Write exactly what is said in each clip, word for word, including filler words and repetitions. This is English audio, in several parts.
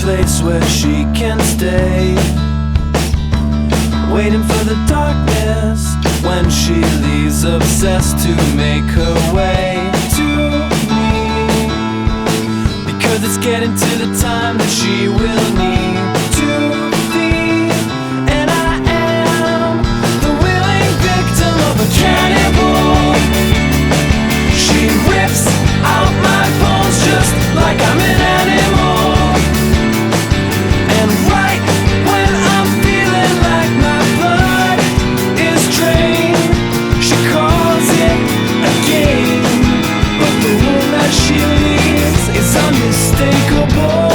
place where she can stay, waiting for the darkness when she leaves, obsessed to make her way to me, because it's getting to the time that she will need to leave. And I am the willing victim of a cannibal. She rips out my bones just like I'm an animal. And right when I'm feeling like my blood is drained, she calls it a game. But the wound that she leaves is unmistakable.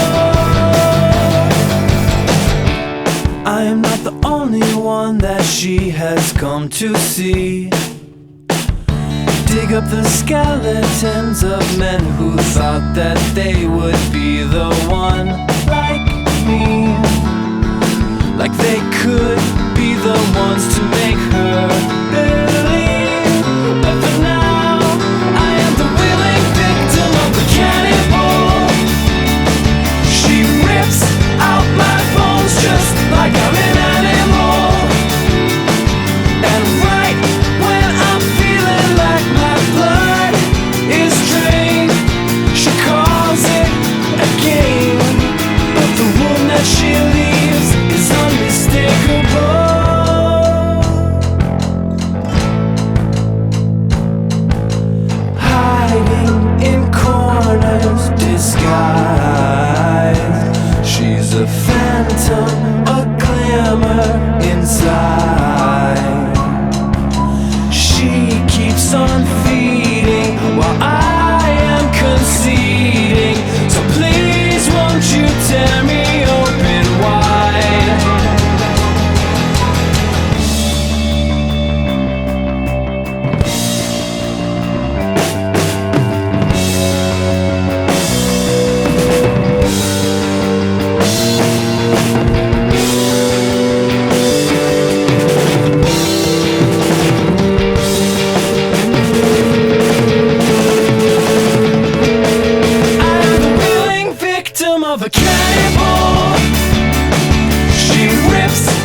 I am not the only one that she has come to see. Dig up the skeletons of men who thought that they would be the one, like me, like they could be the ones to make her believe. But for now, I am the willing victim of the cannibal. She rips out my bones just like I'm an animal. And right when I'm feeling like my blood is drained, she calls it a game. But the wound that she leaves is unmistakable. Hiding in corners, disguised, she's a phantom, a glimmer inside. She keeps on feeding while I am conceding. So please won't you tear me open wide. Of a cannibal, she rips